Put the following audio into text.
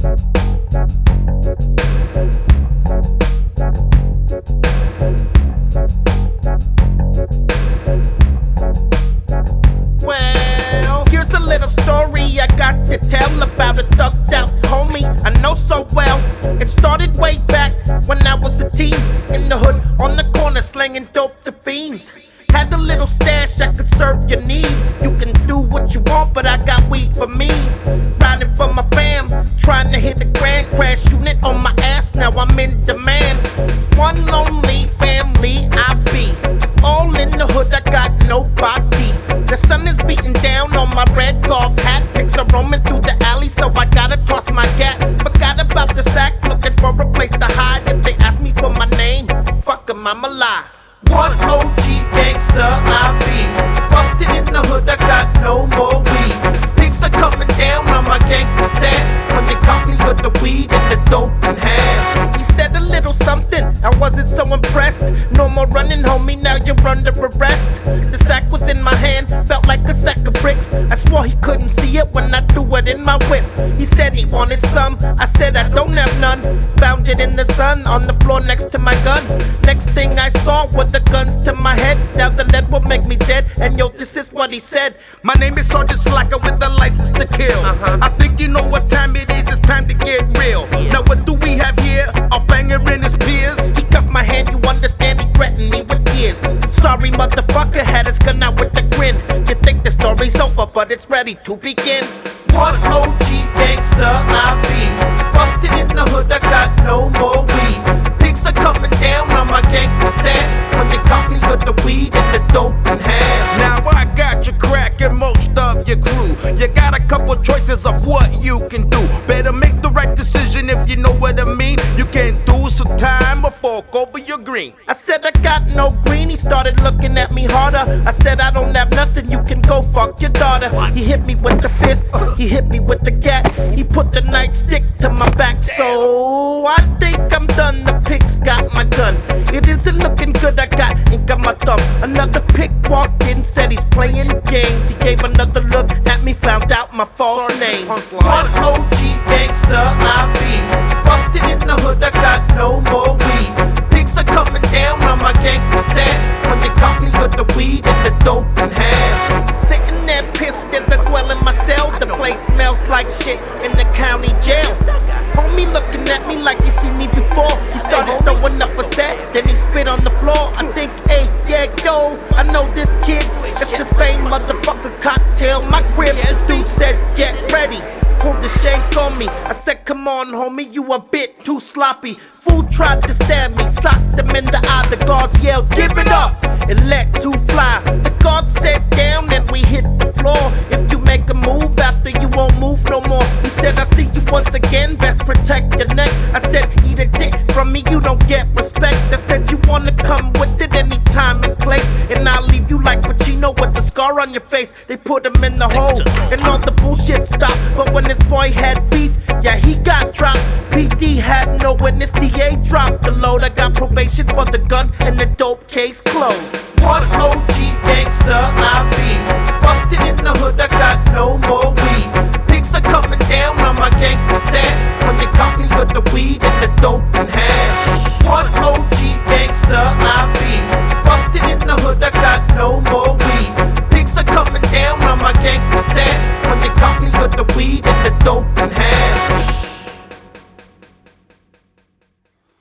Well, here's a little story I got to tell about a thugged out homie I know so well. It started way back when I was a teen, in the hood on the corner slanging dope to fiends. Had a little stash I could serve your need. You can do what you want, but I got weed for me. Riding for my fam, trying to hit the grand crash unit on my ass. Now I'm in demand. One lonely family I be. All in the hood, I got nobody. The sun is beating down on my red golf hat. Pics are roaming through the alley, so I gotta toss my gat. Forgot about the sack, looking for a place to hide. If they ask me for my name, fuck 'em, I'ma lie. One OG gangster I be. Busted in the hood, I got no more weed. Pigs are coming down on my gangster stash when they caught me with the weed and the dope and hash. He said a little something, I wasn't so impressed. No more running, homie, now you're under arrest. The sack was in my hand, felt like a sack of bricks. I swore he couldn't see it when I threw it in my whip. He said he wanted some, I said I don't have none. Found it in the sun, on the floor next to my gun. Next thing I saw was the guns to my head. Now the lead will make me dead, and yo, this is what he said. My name is Sergeant Slacker with the license to kill. I think you know what time it is, it's time to get real. Now what do we have here? A banger in his peers. He cuffed my hand, you understand, he threatened me with tears. Sorry motherfucker, had his gun out with a grin. You think the story's over, but it's ready to begin. One OG gangster I be. Busted in the hood, I got no more weed. Pigs are coming down on my gangster stash when they caught me with the weed and the dope and hash. Now I got you cracking most of your crew. You got a couple choices of what you can do. Better make the right decision if you know what I mean. You can't do some time or fork over your green. I said I got no green, he started looking at me harder. I said I don't have nothing, you can go fuck your daughter. He hit me with the fist, he hit me with the gat. He put the nightstick to my back, so I think I'm done. The pig's got my gun. It isn't looking good, I got ink on my thumb. Another pig walked in, said he's playing games. He gave another look at me, found out my false name. One OG gangster I be. Busted in the hood, I got no more weed. Pigs are coming down on my gangster stash when they caught me with the weed and the dope and hash. Sitting there pissed as I dwell in my cell. The place smells like shit in the county jail. Homie looking at me like he seen me before. He started throwing up a set, then he spit on the floor. I think, hey, yeah, yo, I know this kid. It's the same motherfucker cocktail. My crib, this dude said, get ready. Pulled the shank on me. I said, come on, homie, you a bit too sloppy. Fool tried to stab me, socked him in the eye. The guards yelled, give it up, and let two fly. The guard said down, and we hit the floor. If you make a move after, you won't move no more. He said, I see you once again, best protect your neck. I said, eat a dick from me, you don't get respect. I said, you wanna come with it any time and place, and I'll leave you like Pacino with the scar on your face. They put him in the hole, and all the bullshit stopped. But when this boy had beef, yeah, he got dropped. PD had no witness, DA dropped the load. I got probation for the gun, and the dope case closed. One OG gangster I be. Busted in the hood, I got no more